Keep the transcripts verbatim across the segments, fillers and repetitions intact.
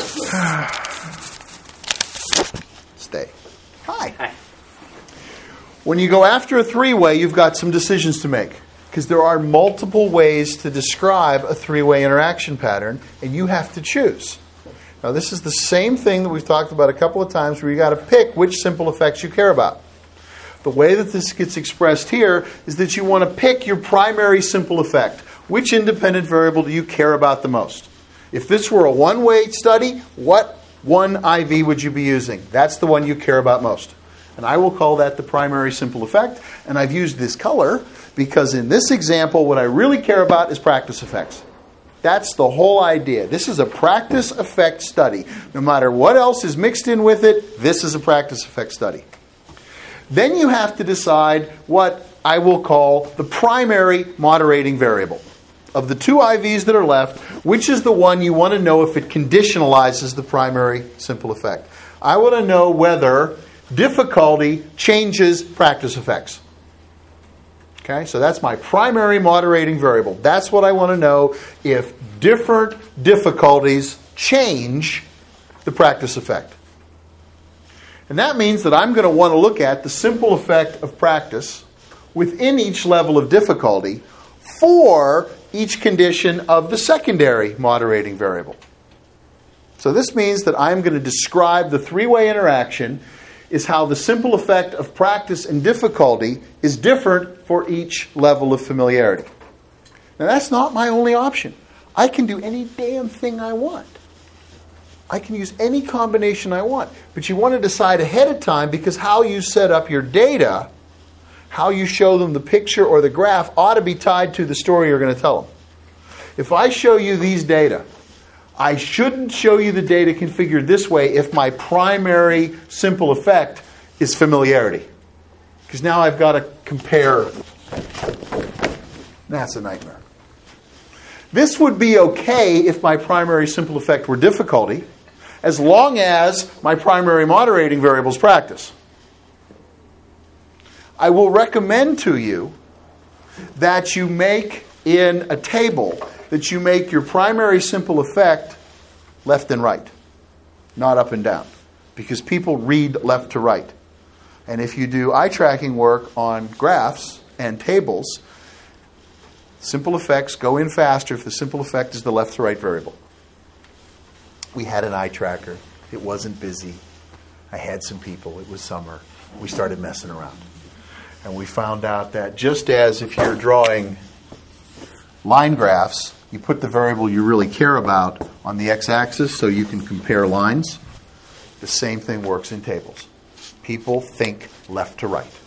Stay. Hi. Hi. When you go after a three-way, you've got some decisions to make, because there are multiple ways to describe a three-way interaction pattern, and you have to choose. Now, this is the same thing that we've talked about a couple of times, where you got to pick which simple effects you care about. The way that this gets expressed here is that you want to pick your primary simple effect. Which independent variable do you care about the most? If this were a one-way study, what one I V would you be using? That's the one you care about most. And I will call that the primary simple effect. And I've used this color because in this example, what I really care about is practice effects. That's the whole idea. This is a practice effect study. No matter what else is mixed in with it, this is a practice effect study. Then you have to decide what I will call the primary moderating variable. Of the two I Vs that are left, which is the one you want to know if it conditionalizes the primary simple effect? I want to know whether difficulty changes practice effects. Okay, so that's my primary moderating variable. That's what I want to know, if different difficulties change the practice effect. And that means that I'm going to want to look at the simple effect of practice within each level of difficulty for each condition of the secondary moderating variable. So this means that I'm going to describe the three-way interaction is how the simple effect of practice and difficulty is different for each level of familiarity. Now, that's not my only option. I can do any damn thing I want. I can use any combination I want. But you want to decide ahead of time, because how you set up your data, how you show them the picture or the graph, ought to be tied to the story you're going to tell them. If I show you these data, I shouldn't show you the data configured this way if my primary simple effect is familiarity. Because now I've got to compare. That's a nightmare. This would be okay if my primary simple effect were difficulty, as long as my primary moderating variable is practice. I will recommend to you that you make in a table that you make your primary simple effect left and right, not up and down, because people read left to right. And if you do eye tracking work on graphs and tables, simple effects go in faster if the simple effect is the left to right variable. We had an eye tracker. It wasn't busy. I had some people. It was summer. We started messing around. And we found out that just as if you're drawing line graphs, you put the variable you really care about on the x-axis so you can compare lines, the same thing works in tables. People think left to right.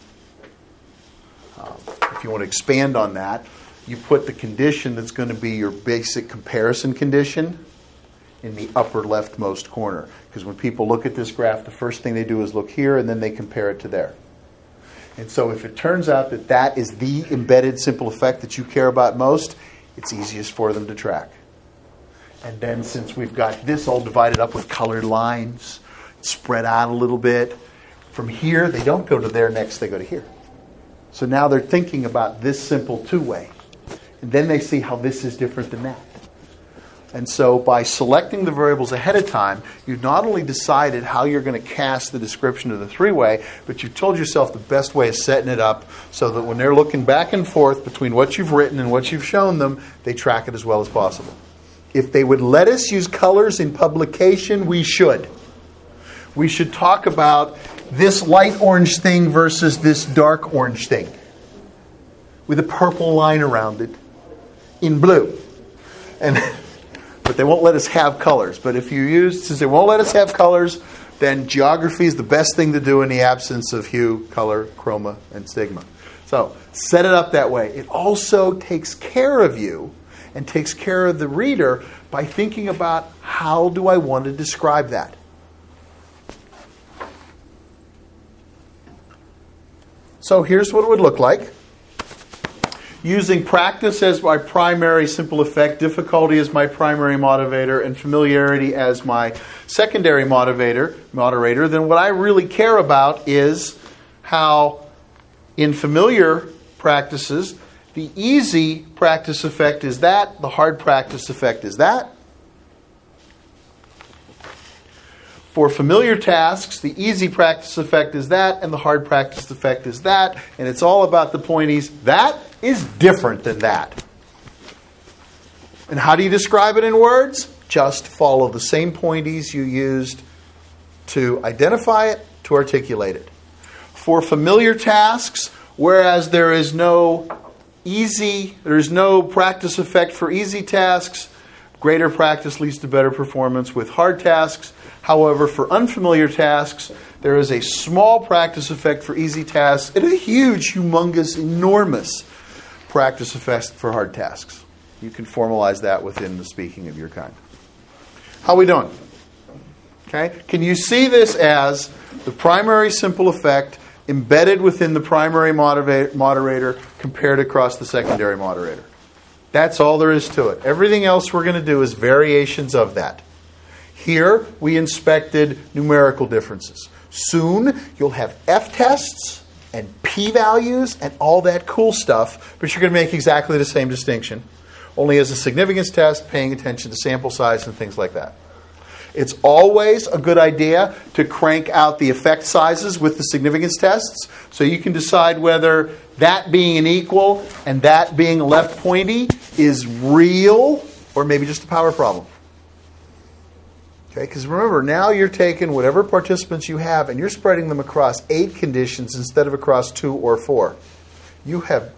Um, if you want to expand on that, you put the condition that's going to be your basic comparison condition in the upper leftmost corner. Because when people look at this graph, the first thing they do is look here and then they compare it to there. And so if it turns out that that is the embedded simple effect that you care about most, it's easiest for them to track. And then since we've got this all divided up with colored lines, spread out a little bit, from here they don't go to there next, they go to here. So now they're thinking about this simple two-way. And then they see how this is different than that. And so by selecting the variables ahead of time, you've not only decided how you're going to cast the description of the three-way, but you've told yourself the best way of setting it up so that when they're looking back and forth between what you've written and what you've shown them, they track it as well as possible. If they would let us use colors in publication, we should. We should talk about this light orange thing versus this dark orange thing with a purple line around it in blue. And but they won't let us have colors. But if you use, since they won't let us have colors, then geography is the best thing to do in the absence of hue, color, chroma, and stigma. So set it up that way. It also takes care of you and takes care of the reader by thinking about how do I want to describe that. So here's what it would look like. Using practice as my primary simple effect, difficulty as my primary motivator, and familiarity as my secondary motivator, moderator, then what I really care about is how in familiar practices, the easy practice effect is that, the hard practice effect is that. For familiar tasks, the easy practice effect is that, and the hard practice effect is that, and it's all about the pointies. That is different than that. And how do you describe it in words? Just follow the same pointies you used to identify it, to articulate it. For familiar tasks, whereas there is no easy, there is no practice effect for easy tasks, greater practice leads to better performance with hard tasks. However, for unfamiliar tasks, there is a small practice effect for easy tasks and a huge, humongous, enormous practice effect for hard tasks. You can formalize that within the speaking of your kind. How are we doing? Okay. Can you see this as the primary simple effect embedded within the primary moderator, moderator compared across the secondary moderator? That's all there is to it. Everything else we're going to do is variations of that. Here, we inspected numerical differences. Soon, you'll have F-tests and p-values and all that cool stuff, but you're going to make exactly the same distinction, only as a significance test, paying attention to sample size and things like that. It's always a good idea to crank out the effect sizes with the significance tests, so you can decide whether that being an equal and that being a left pointy is real or maybe just a power problem. Okay, because remember, now you're taking whatever participants you have and you're spreading them across eight conditions instead of across two or four. You have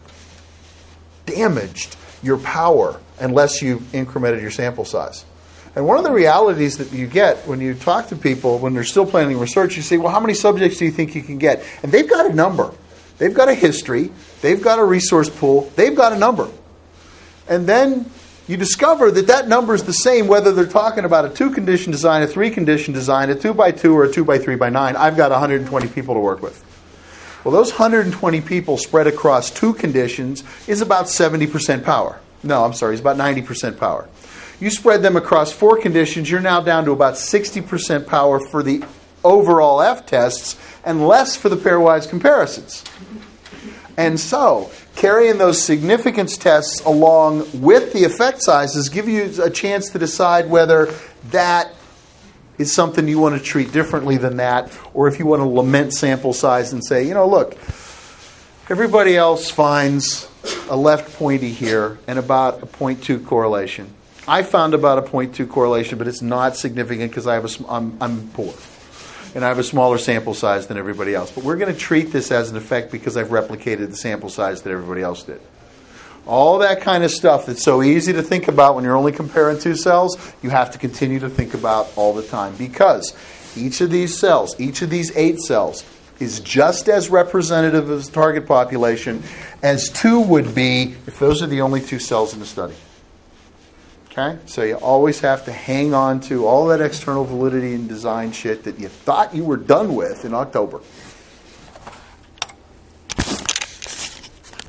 damaged your power unless you've incremented your sample size. And one of the realities that you get when you talk to people when they're still planning research, you say, well, how many subjects do you think you can get? And they've got a number. They've got a history. They've got a resource pool. They've got a number. And then you discover that that number is the same whether they're talking about a two-condition design, a three-condition design, a two by two, or a two by three by nine. I've got one hundred twenty people to work with. Well, those one hundred twenty people spread across two conditions is about seventy percent power. No, I'm sorry, it's about ninety percent power. You spread them across four conditions, you're now down to about sixty percent power for the overall F-tests and less for the pairwise comparisons. And so, carrying those significance tests along with the effect sizes give you a chance to decide whether that is something you want to treat differently than that, or if you want to lament sample size and say, you know, look, everybody else finds a left pointy here and about a zero point two correlation. I found about a zero point two correlation, but it's not significant because I have a, I'm, I'm poor. And I have a smaller sample size than everybody else. But we're going to treat this as an effect because I've replicated the sample size that everybody else did. All that kind of stuff that's so easy to think about when you're only comparing two cells, you have to continue to think about all the time. Because each of these cells, each of these eight cells, is just as representative of the target population as two would be if those are the only two cells in the study. Okay? So you always have to hang on to all that external validity and design shit that you thought you were done with in October.